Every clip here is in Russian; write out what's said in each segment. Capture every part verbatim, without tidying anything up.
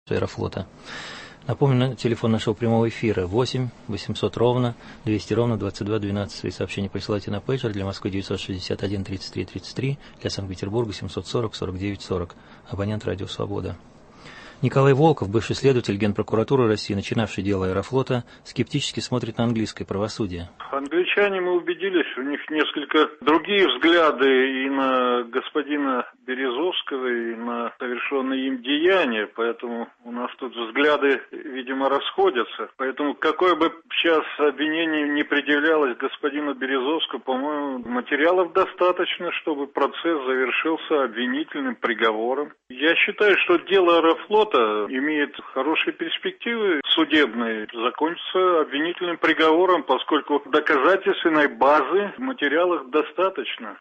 Аэрофлота. Напомню, телефон нашего прямого эфира восемь восемьсот ровно двести ровно двадцать два двенадцать. Свои сообщения присылайте на пейджер. Для Москвы девятьсот шестьдесят один тридцать три тридцать три, для Санкт-Петербурга семьсот сорок сорок девять сорок. Абонент Радио Свобода. Николай Волков, бывший следователь Генпрокуратуры России, начинавший дело Аэрофлота, скептически смотрит на английское правосудие. Англичане, мы убедились, у них несколько другие взгляды и на господина Березовского, и на совершенные им деяния, поэтому у нас тут взгляды, видимо, расходятся. Поэтому какое бы сейчас обвинение не предъявлялось господину Березовскому, по-моему, материалов достаточно, чтобы процесс завершился обвинительным приговором. Я считаю, что дело Аэрофлота имеет хорошие перспективы судебные, закончится обвинительным приговором, поскольку доказательственной базы в материалах достаточно.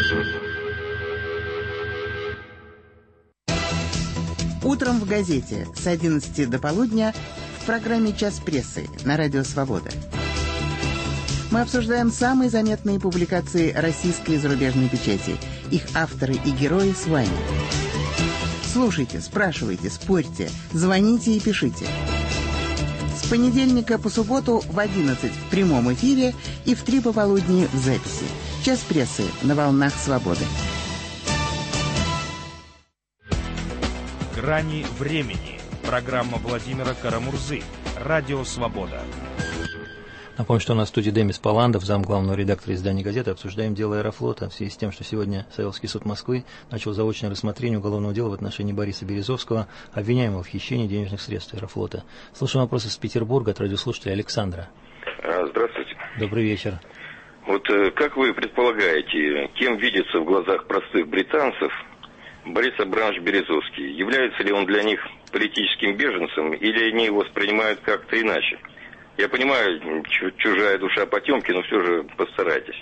Утром в газете с одиннадцати до полудня в программе «Час прессы» на Радио Свобода. Мы обсуждаем самые заметные публикации российской и зарубежной печати, их авторы и герои с вами. Слушайте, спрашивайте, спорьте, звоните и пишите. С понедельника по субботу в одиннадцать в прямом эфире и в три пополудни в записи. «Час прессы» на волнах Свободы. «Грани времени». Программа Владимира Карамурзы. Радио Свобода. Напомню, что у нас в студии Демис Паландов, зам главного редактора издания «Газеты». Обсуждаем дело Аэрофлота в связи с тем, что сегодня Савеловский суд Москвы начал заочное рассмотрение уголовного дела в отношении Бориса Березовского, обвиняемого в хищении денежных средств Аэрофлота. Слушаем вопросы из Петербурга от радиослушателя Александра. Здравствуйте. Добрый вечер. Вот как вы предполагаете, кем видится в глазах простых британцев Борис Абрамович Березовский? Является ли он для них политическим беженцем или они его воспринимают как-то иначе? Я понимаю, чужая душа потемки, но все же постарайтесь.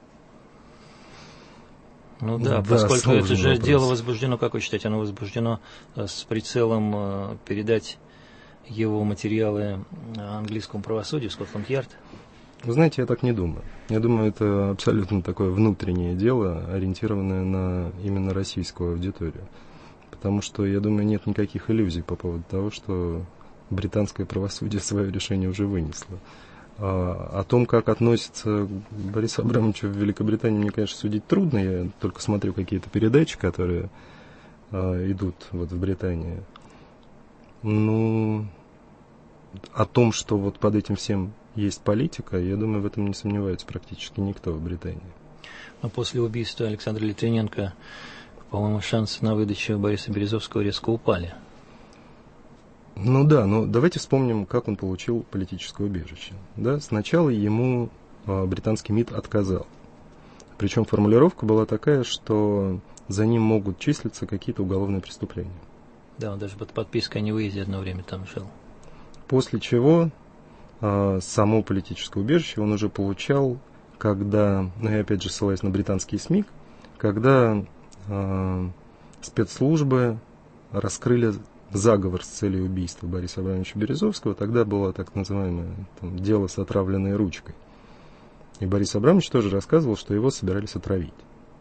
Ну да, да, поскольку это же вопрос. Дело возбуждено, как вы считаете, оно возбуждено с прицелом передать его материалы английскому правосудию, Скотланд-Ярд? Вы знаете, я так не думаю. Я думаю, это абсолютно такое внутреннее дело, ориентированное на именно российскую аудиторию. Потому что, я думаю, нет никаких иллюзий по поводу того, что британское правосудие свое решение уже вынесло. А, о том, как относится Борис Абрамович в Великобритании, мне, конечно, судить трудно. Я только смотрю какие-то передачи, которые а, идут вот в Британии. Ну, о том, что вот под этим всем есть политика, я думаю, в этом не сомневается практически никто в Британии. Но после убийства Александра Литвиненко, по-моему, шансы на выдачу Бориса Березовского резко упали. Ну да, но давайте вспомним, как он получил политическое убежище. Да, сначала ему а, британский МИД отказал. Причем формулировка была такая, что за ним могут числиться какие-то уголовные преступления. Да, он даже под подпиской о невыезде одно время там жил. После чего а, само политическое убежище он уже получал, когда, ну я опять же ссылаюсь на британские СМИ, когда а, спецслужбы раскрыли заговор с целью убийства Бориса Абрамовича Березовского. Тогда было так называемое там, дело с отравленной ручкой. И Борис Абрамович тоже рассказывал, что его собирались отравить.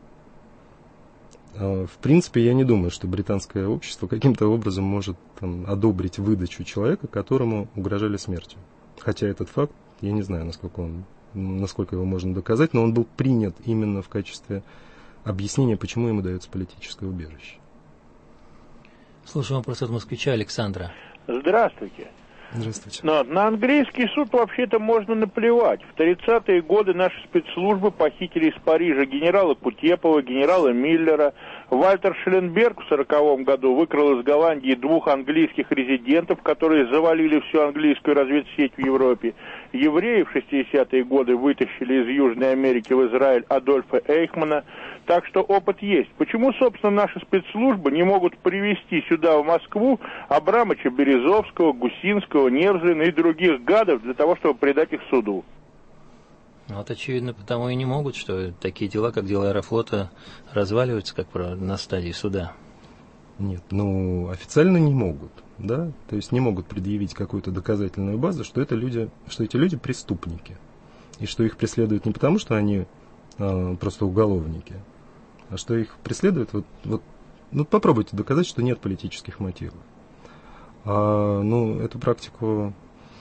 В принципе, я не думаю, что британское общество каким-то образом может там, одобрить выдачу человека, которому угрожали смертью. Хотя этот факт, я не знаю, насколько, он, насколько его можно доказать, но он был принят именно в качестве объяснения, почему ему дается политическое убежище. Слушаем вопрос от москвича Александра. Здравствуйте. Здравствуйте. Но на английский суд вообще-то можно наплевать. В тридцатые годы наши спецслужбы похитили из Парижа генерала Кутепова, генерала Миллера. Вальтер Шелленберг в сороковом году выкрал из Голландии двух английских резидентов, которые завалили всю английскую разведсеть в Европе. Евреи в шестидесятые годы вытащили из Южной Америки в Израиль Адольфа Эйхмана. Так что опыт есть. Почему, собственно, наши спецслужбы не могут привезти сюда, в Москву, Абрамовича Березовского, Гусинского, Невзлина и других гадов для того, чтобы предать их суду? Вот очевидно, потому и не могут, что такие дела, как дела Аэрофлота, разваливаются, как правило, на стадии суда. Нет, ну, официально не могут, да, то есть не могут предъявить какую-то доказательную базу, что это люди, что эти люди преступники, и что их преследуют не потому, что они а, просто уголовники, а что их преследуют, вот, вот, ну, попробуйте доказать, что нет политических мотивов. А, ну, эту практику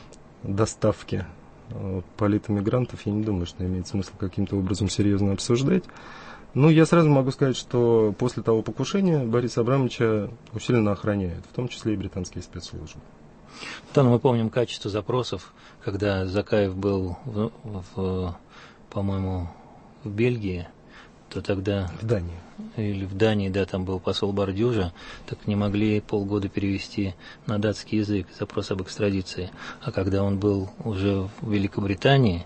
доставки политэмигрантов, я не думаю, что имеет смысл каким-то образом серьезно обсуждать. Ну, я сразу могу сказать, что после того покушения Бориса Абрамовича усиленно охраняют, в том числе и британские спецслужбы. Там мы помним качество запросов, когда Закаев был, в, в, по-моему, в Бельгии, то тогда... В Дании. Или в Дании, да, там был посол Бардюжа, так не могли полгода перевести на датский язык запрос об экстрадиции. А когда он был уже в Великобритании,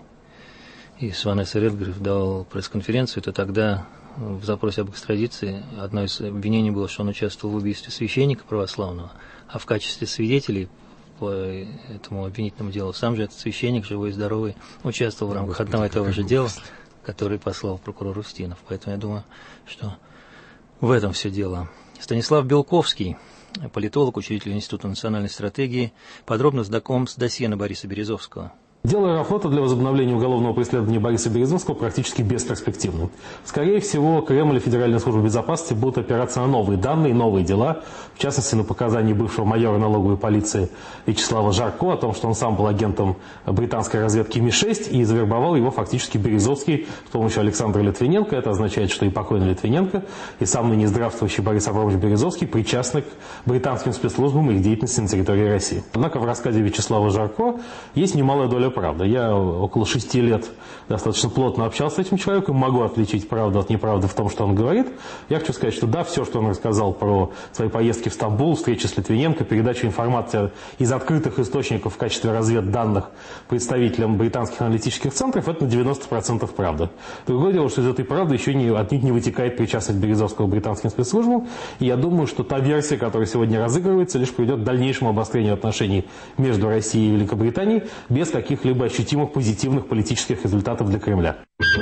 и Сванесса Редгриф давал пресс-конференцию, то тогда в запросе об экстрадиции одно из обвинений было, что он участвовал в убийстве священника православного, а в качестве свидетелей по этому обвинительному делу сам же этот священник, живой и здоровый, участвовал в рамках одного и того же дела, который послал прокурор Устинов. Поэтому я думаю, что в этом все дело. Станислав Белковский, политолог, учредитель Института национальной стратегии, подробно знаком с досье на Бориса Березовского. Дело Аэрофлота для возобновления уголовного преследования Бориса Березовского практически бесперспективно. Скорее всего, Кремль и Федеральная служба безопасности будут опираться на новые данные, новые дела, в частности, на показания бывшего майора налоговой полиции Вячеслава Жарко о том, что он сам был агентом британской разведки Ми шесть и завербовал его фактически Березовский с помощью Александра Литвиненко. Это означает, что и покойный Литвиненко, и сам ныне здравствующий Борис Абрамович Березовский причастны к британским спецслужбам и их деятельности на территории России. Однако в рассказе Вячеслава Жарко есть немалая доля правда. Я около шести лет достаточно плотно общался с этим человеком, могу отличить правду от неправды в том, что он говорит. Я хочу сказать, что да, все, что он рассказал про свои поездки в Стамбул, встречи с Литвиненко, передачу информации из открытых источников в качестве разведданных представителям британских аналитических центров, это на девяносто процентов правда. Другое дело, что из этой правды еще не, отнюдь не вытекает причастность Березовского к британским спецслужбам. И я думаю, что та версия, которая сегодня разыгрывается, лишь приведет к дальнейшему обострению отношений между Россией и Великобританией без каких либо ощутимых позитивных политических результатов для Кремля.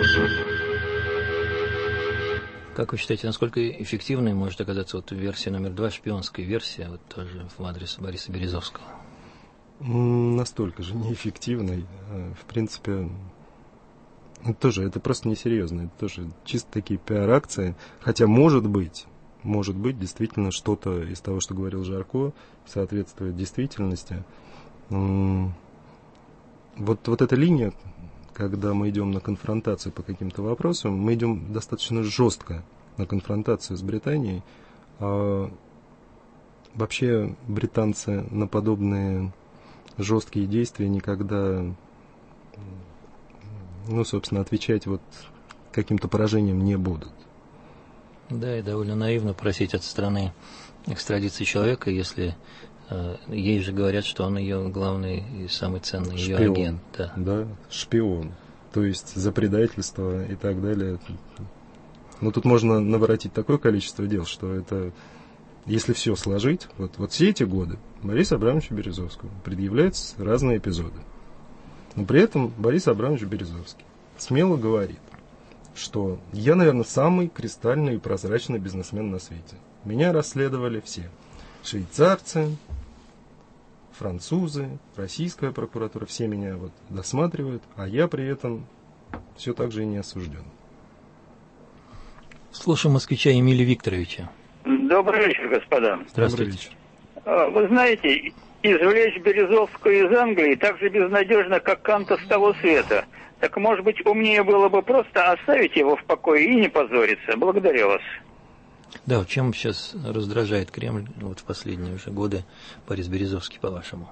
Как вы считаете, насколько эффективной может оказаться вот версия номер два, шпионская версия, вот тоже в адрес Бориса Березовского? Настолько же неэффективной. В принципе, тоже это просто несерьезно. Это тоже чисто такие пиар-акции. Хотя, может быть, может быть, действительно что-то из того, что говорил Жарко, соответствует действительности. Вот, вот эта линия, когда мы идем на конфронтацию по каким-то вопросам, мы идем достаточно жестко на конфронтацию с Британией. А вообще британцы на подобные жесткие действия никогда, ну, собственно, отвечать вот каким-то поражением не будут. Да, и довольно наивно просить от страны экстрадиции человека, если... Ей же говорят, что он ее главный и самый ценный ее шпион, агент. Да. да, шпион. То есть за предательство и так далее. Но тут можно наворотить такое количество дел, что это, если все сложить, вот, вот все эти годы Борису Абрамовичу Березовскому предъявляются разные эпизоды. Но при этом Борис Абрамович Березовский смело говорит, что я, наверное, самый кристальный и прозрачный бизнесмен на свете. Меня расследовали все. Швейцарцы, французы, российская прокуратура, все меня вот досматривают, а я при этом все так же и не осужден. Слушаем москвича Эмилия Викторовича. Добрый вечер, господа. Здравствуйте. Вы знаете, извлечь Березовского из Англии так же безнадежно, как Канта с того света. Так, может быть, умнее было бы просто оставить его в покое и не позориться. Благодарю вас. Да, вот чем сейчас раздражает Кремль вот в последние уже годы Борис Березовский, по-вашему?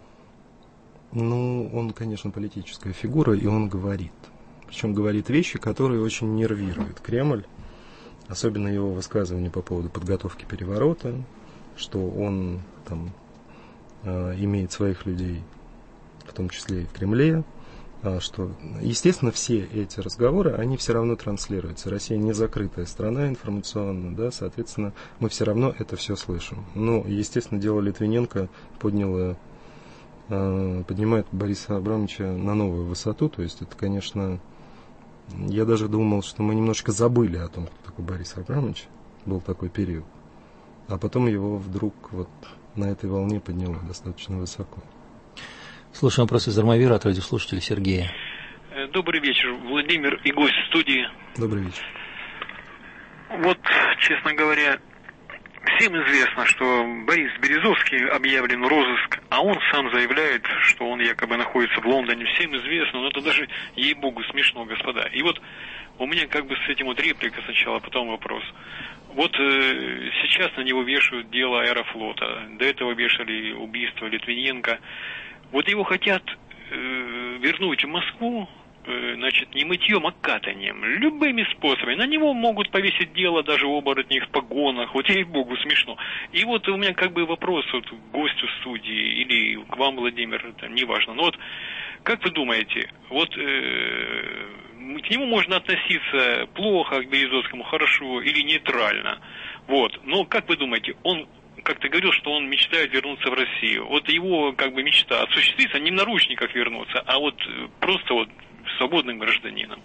Ну, он, конечно, политическая фигура, и он говорит. Причем говорит вещи, которые очень нервируют Кремль. Особенно его высказывания по поводу подготовки переворота, что он там э, имеет своих людей, в том числе и в Кремле. Что, естественно, все эти разговоры, они все равно транслируются. Россия не закрытая страна информационно, да, соответственно, мы все равно это все слышим. Но, естественно, дело Литвиненко подняло, э, поднимает Бориса Абрамовича на новую высоту. То есть это, конечно, я даже думал, что мы немножко забыли о том, кто такой Борис Абрамович. Был такой период. А потом его вдруг вот на этой волне подняло достаточно высоко. Слушаем вопрос из Армавира от радиослушателя Сергея. Добрый вечер, Владимир и гость студии. Добрый вечер. Вот, честно говоря, всем известно, что Борис Березовский объявлен в розыск, а он сам заявляет, что он якобы находится в Лондоне. Всем известно, но это даже, ей-богу, смешно, господа. И вот у меня как бы с этим вот реплика сначала, потом вопрос. Вот э, сейчас на него вешают дело Аэрофлота. До этого вешали убийство Литвиненко. Вот его хотят э, вернуть в Москву, э, значит, не мытьем, а катанием. Любыми способами. На него могут повесить дело даже оборотни в погонах. Вот ей-богу, смешно. И вот у меня как бы вопрос вот к гостю студии или к вам, Владимир, это неважно. Но вот как вы думаете, вот э, к нему можно относиться плохо, к Березовскому хорошо или нейтрально? Вот. Но как вы думаете, он как-то говорил, что он мечтает вернуться в Россию. Вот его как бы мечта осуществится не в наручниках вернуться, а вот просто вот свободным гражданином.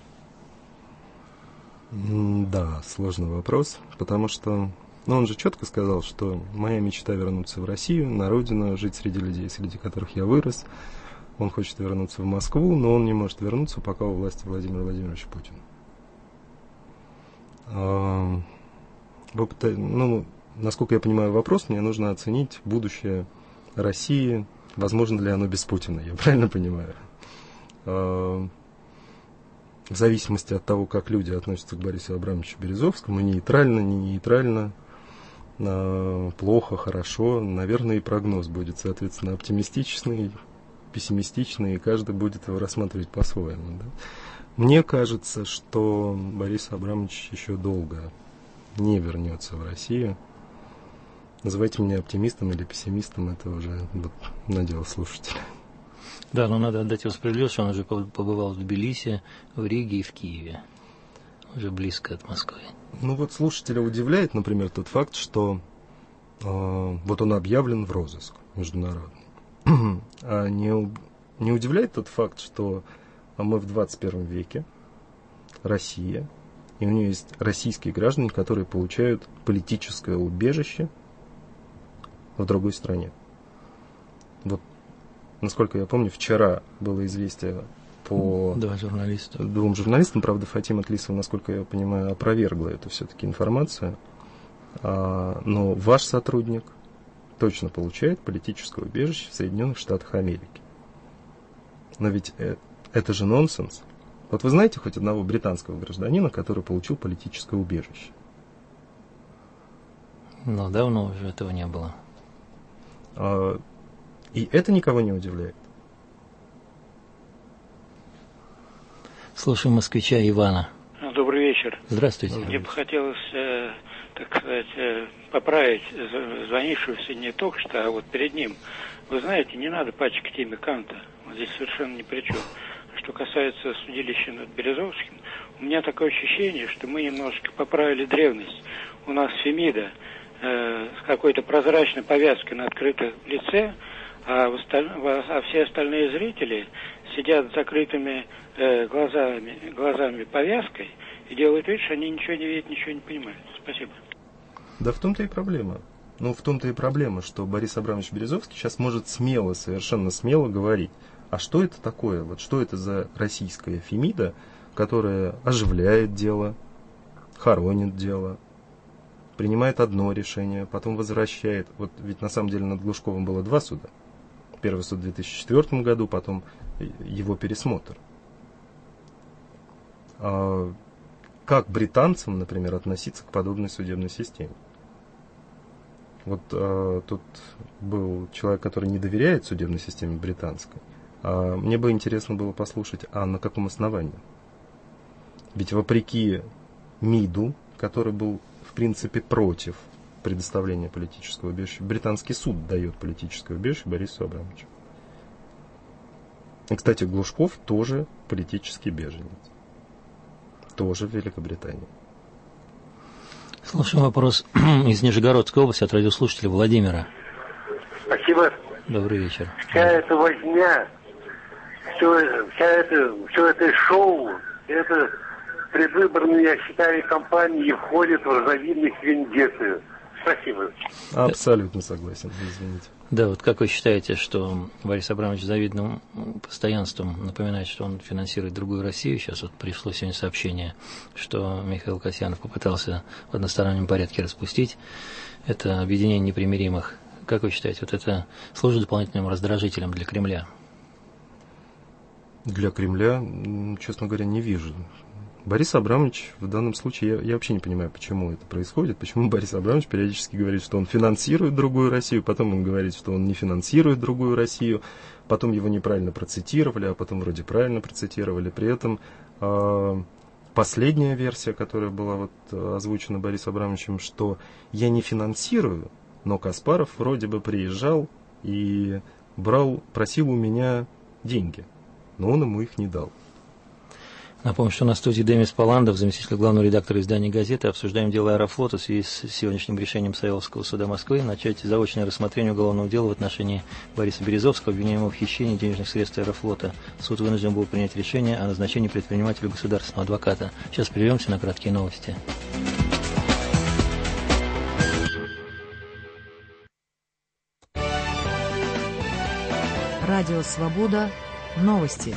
Да, сложный вопрос, потому что ну, он же четко сказал, что моя мечта вернуться в Россию, на родину, жить среди людей, среди которых я вырос. Он хочет вернуться в Москву, но он не может вернуться, пока у власти Владимир Владимирович Путин. А, ну, насколько я понимаю вопрос, мне нужно оценить будущее России, возможно ли оно без Путина, я правильно понимаю? А, в зависимости от того, как люди относятся к Борису Абрамовичу Березовскому, нейтрально, не нейтрально, а, плохо, хорошо, наверное, и прогноз будет, соответственно, оптимистичный, пессимистичный, и каждый будет его рассматривать по-своему. Да? Мне кажется, что Борис Абрамович еще долго не вернется в Россию. Называйте меня оптимистом или пессимистом, это уже вот, надел слушателя. Да, но надо отдать его справедливость, что он уже побывал в Тбилиси, в Риге и в Киеве. Уже близко от Москвы. Ну вот слушателя удивляет, например, тот факт, что э, вот он объявлен в розыск международный. А не, не удивляет тот факт, что мы в двадцать первом веке, Россия, и у нее есть российские граждане, которые получают политическое убежище в другой стране. Вот, насколько я помню, вчера было известие по Два журналиста. двум журналистам, правда, Фатима Тлисова, насколько я понимаю, опровергла эту все-таки информацию, а, но ваш сотрудник точно получает политическое убежище в Соединенных Штатах Америки. Но ведь это же нонсенс. Вот вы знаете хоть одного британского гражданина, который получил политическое убежище? Ну, давно уже этого не было. А, и это никого не удивляет. Слушаем москвича Ивана. Добрый вечер. Здравствуйте. Мне бы хотелось, э, так сказать, э, поправить звонившегося не только что, а вот перед ним. Вы знаете, не надо пачкать имя Канта. Он здесь совершенно ни при чем. Что касается судилища над Березовским, у меня такое ощущение, что мы немножко поправили древность. У нас Фемида э, с какой-то прозрачной повязкой на открытом лице, а, в осталь... а все остальные зрители сидят с закрытыми э, глазами, глазами повязкой и делают вид, что они ничего не видят, ничего не понимают. Спасибо. Да в том-то и проблема. Ну, в том-то и проблема, что Борис Абрамович Березовский сейчас может смело, совершенно смело говорить, а что это такое? Вот что это за российская Фемида, которая оживляет дело, хоронит дело, принимает одно решение, потом возвращает. Вот ведь на самом деле над Глушковым было два суда. Первый суд в две тысячи четвёртом году, потом его пересмотр. А как британцам, например, относиться к подобной судебной системе? Вот а, тут был человек, который не доверяет судебной системе британской. А мне бы интересно было послушать, а на каком основании? Ведь вопреки МИДу, который был, в принципе, против предоставления политического убежища, британский суд дает политическое убежище Борису Абрамовичу. И, кстати, Глушков тоже политический беженец. Тоже в Великобритании. Слушаем вопрос из Нижегородской области от радиослушателя Владимира. Спасибо. Добрый вечер. Вся эта возня, все, вся это, все это шоу, это предвыборные, я считаю, кампании входят в разновидность вендетты. Спасибо. Абсолютно согласен, извините. Да, вот как вы считаете, что Борис Абрамович с завидным постоянством напоминает, что он финансирует другую Россию? Сейчас вот пришло сегодня сообщение, что Михаил Касьянов попытался в одностороннем порядке распустить это объединение непримиримых. Как вы считаете, вот это служит дополнительным раздражителем для Кремля? Для Кремля, честно говоря, не вижу. Борис Абрамович в данном случае, я, я вообще не понимаю, почему это происходит, почему Борис Абрамович периодически говорит, что он финансирует другую Россию, потом он говорит, что он не финансирует другую Россию, потом его неправильно процитировали, а потом вроде правильно процитировали. При этом э, последняя версия, которая была вот озвучена Борисом Абрамовичем, что я не финансирую, но Каспаров вроде бы приезжал и брал, просил у меня деньги, но он ему их не дал. Напомню, что на студии Демис Паландов, заместитель главного редактора издания «Газеты». Обсуждаем дело Аэрофлота в связи с сегодняшним решением Савеловского суда Москвы начать заочное рассмотрение уголовного дела в отношении Бориса Березовского, обвиняемого в хищении денежных средств Аэрофлота. Суд вынужден был принять решение о назначении предпринимателю государственного адвоката. Сейчас прервемся на краткие новости. Радио «Свобода». Новости.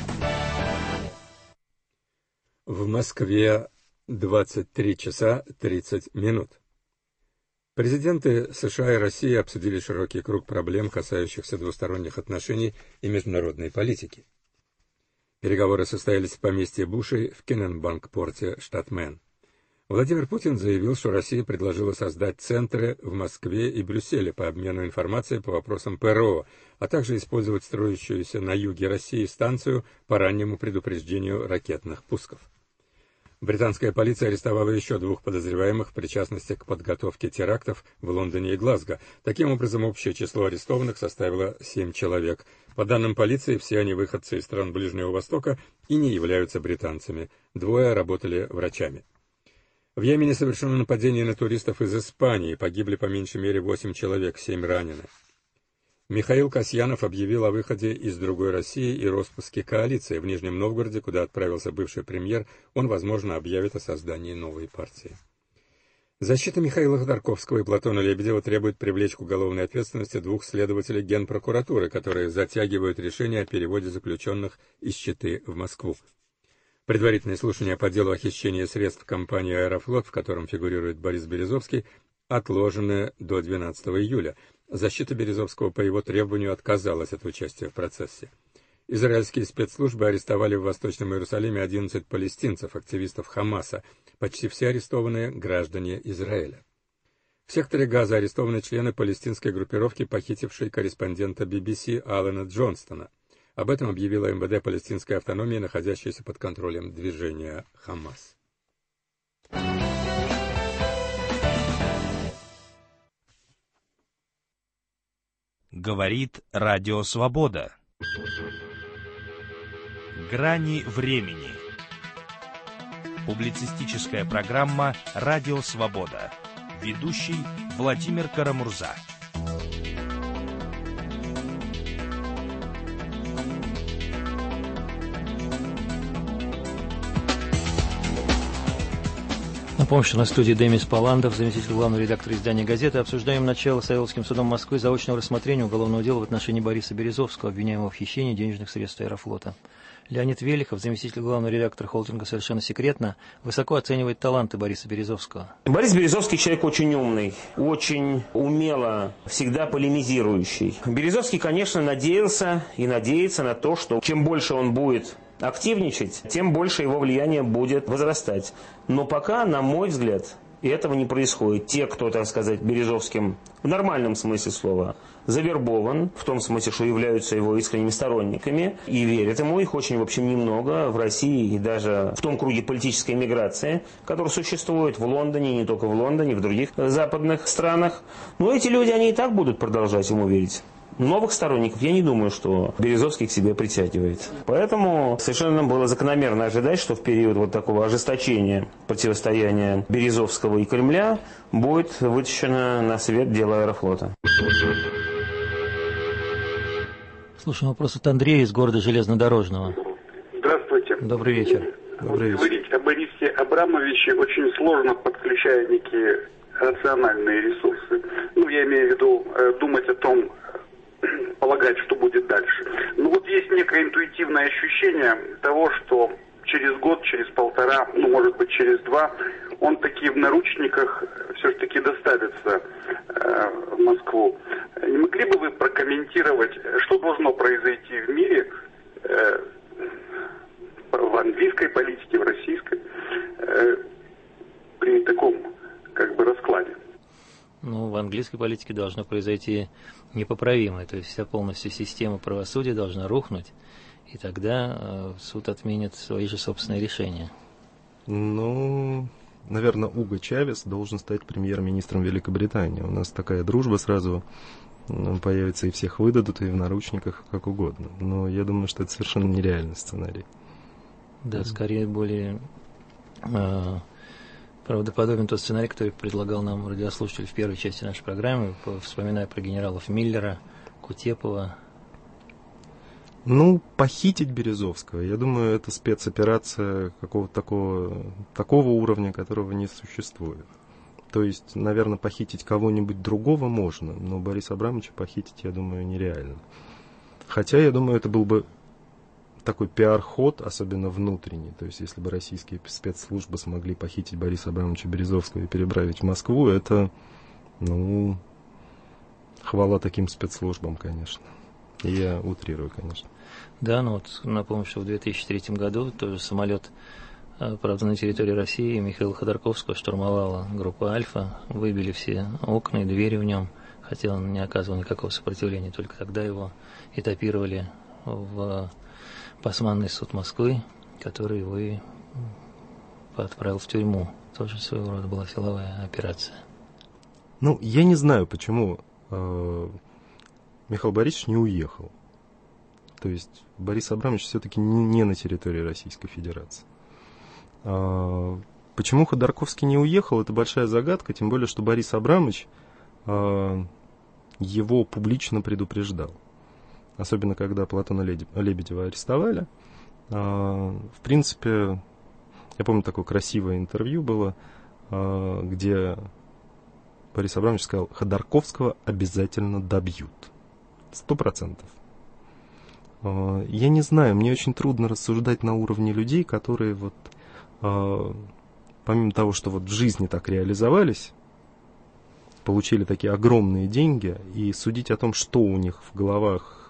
В Москве двадцать три часа тридцать минут. Президенты США и России обсудили широкий круг проблем, касающихся двусторонних отношений и международной политики. Переговоры состоялись в поместье Бушей в Кенненбанк-порте, штат Мэн. Владимир Путин заявил, что Россия предложила создать центры в Москве и Брюсселе по обмену информацией по вопросам ПРО, а также использовать строящуюся на юге России станцию по раннему предупреждению ракетных пусков. Британская полиция арестовала еще двух подозреваемых в причастности к подготовке терактов в Лондоне и Глазго. Таким образом, общее число арестованных составило семь человек. По данным полиции, все они выходцы из стран Ближнего Востока и не являются британцами. Двое работали врачами. В Йемене совершено нападение на туристов из Испании. Погибли по меньшей мере восемь человек, семь ранены. Михаил Касьянов объявил о выходе из другой России и распуске коалиции. В Нижнем Новгороде, куда отправился бывший премьер, он, возможно, объявит о создании новой партии. Защита Михаила Ходорковского и Платона Лебедева требует привлечь к уголовной ответственности двух следователей Генпрокуратуры, которые затягивают решение о переводе заключенных из Читы в Москву. Предварительное слушание по делу о хищении средств компании «Аэрофлот», в котором фигурирует Борис Березовский, отложено до двенадцатого июля. Защита Березовского по его требованию отказалась от участия в процессе. Израильские спецслужбы арестовали в Восточном Иерусалиме одиннадцать палестинцев, активистов Хамаса. Почти все арестованные граждане Израиля. В секторе Газа арестованы члены палестинской группировки, похитившей корреспондента би би си Алана Джонстона. Об этом объявила эм вэ дэ палестинской автономии, находящейся под контролем движения Хамас. Говорит Радио Свобода. Грани времени. Публицистическая программа «Радио Свобода». Ведущий Владимир Карамурза. Напомню, что на студии Демис Паландов, заместитель главного редактора издания «Газеты». Обсуждаем начало Савеловским судом Москвы заочного рассмотрения уголовного дела в отношении Бориса Березовского, обвиняемого в хищении денежных средств Аэрофлота. Леонид Велихов, заместитель главного редактора холдинга «Совершенно секретно», высоко оценивает таланты Бориса Березовского. Борис Березовский человек очень умный, очень умело, всегда полемизирующий. Березовский, конечно, надеялся и надеется на то, что чем больше он будет активничать, тем больше его влияние будет возрастать. Но пока, на мой взгляд, этого не происходит. Те, кто, так сказать, Березовским в нормальном смысле слова завербован, в том смысле, что являются его искренними сторонниками и верят ему, их очень, в общем, немного в России и даже в том круге политической миграции, который существует в Лондоне, не только в Лондоне, в других западных странах. Но эти люди, они и так будут продолжать ему верить. Новых сторонников я не думаю, что Березовский к себе притягивает. Поэтому совершенно было закономерно ожидать, что в период вот такого ожесточения противостояния Березовского и Кремля будет вытащено на свет дело Аэрофлота. Слушаем вопрос от Андрея из города Железнодорожного. Здравствуйте. Добрый вечер. Добрый вечер. Говорить о Борисе Абрамовиче очень сложно, подключая некие рациональные ресурсы. Ну, я имею в виду э, думать о том, предполагать, что будет дальше. Ну вот есть некое интуитивное ощущение того, что через год, через полтора, ну может быть через два, он таки в наручниках все-таки доставится э, в Москву. Не могли бы вы прокомментировать, что должно произойти в мире, э, в английской политике, в российской, э, при таком как бы раскладе? Ну, в английской политике должно произойти непоправимое, то есть вся полностью система правосудия должна рухнуть, и тогда э, суд отменит свои же собственные решения. Ну, наверное, Уго Чавес должен стать премьер-министром Великобритании. У нас такая дружба сразу появится, и всех выдадут, и в наручниках, как угодно. Но я думаю, что это совершенно нереальный сценарий. Да, скорее более э, правдоподобен тот сценарий, который предлагал нам радиослушатель в первой части нашей программы, вспоминая про генералов Миллера, Кутепова. Ну, похитить Березовского, я думаю, это спецоперация какого-то такого, такого уровня, которого не существует. То есть, наверное, похитить кого-нибудь другого можно, но Бориса Абрамовича похитить, я думаю, нереально. Хотя, я думаю, это был бы такой пиар-ход, особенно внутренний. То есть, если бы российские спецслужбы смогли похитить Бориса Абрамовича Березовского и переправить в Москву, это, ну, хвала таким спецслужбам, конечно. Я утрирую, конечно. Да, ну вот напомню, что в две тысячи третьем году тоже самолет, правда, на территории России Михаила Ходорковского штурмовала группа «Альфа», выбили все окна и двери в нем, хотя он не оказывал никакого сопротивления, только тогда его этапировали в Басманный суд Москвы, который его и отправил в тюрьму. Тоже своего рода была силовая операция. Ну, я не знаю, почему э, Михаил Борисович не уехал. То есть Борис Абрамович все-таки не, не на территории Российской Федерации. А, почему Ходорковский не уехал, это большая загадка, тем более, что Борис Абрамович а, его публично предупреждал. Особенно, когда Платона Лебедева арестовали. А, в принципе, я помню, такое красивое интервью было, а, где Борис Абрамович сказал: Ходорковского обязательно добьют. Сто процентов. Я не знаю, мне очень трудно рассуждать на уровне людей, которые вот, помимо того, что вот в жизни так реализовались, получили такие огромные деньги, и судить о том, что у них в головах